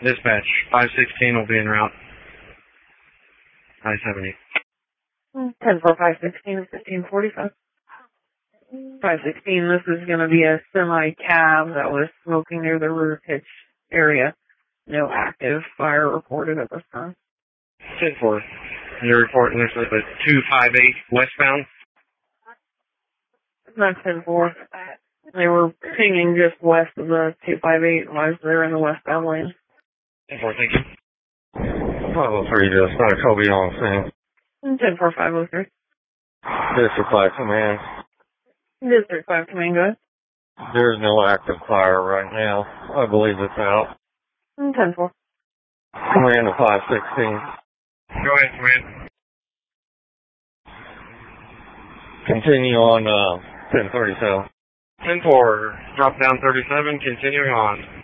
Dispatch, 516 will be en route. I-70. 10-4, 516 is 1545. 516, this is going to be a semi-cab that was smoking near the rear hitch area. No active fire reported at this time. 10-4. Your report initially was 258 westbound. Not 10-4. They were pinging just west of the 258 while they're in the westbound lane. 10-4, thank you. 503, just not Kobe on scene. 10-4, 503. District 5 command. District 5 command, go ahead. There's no active fire right now. I believe it's out. 10-4. Command to 516. Go ahead, command. Continue on 1037. 10-4, drop down 37, continuing on.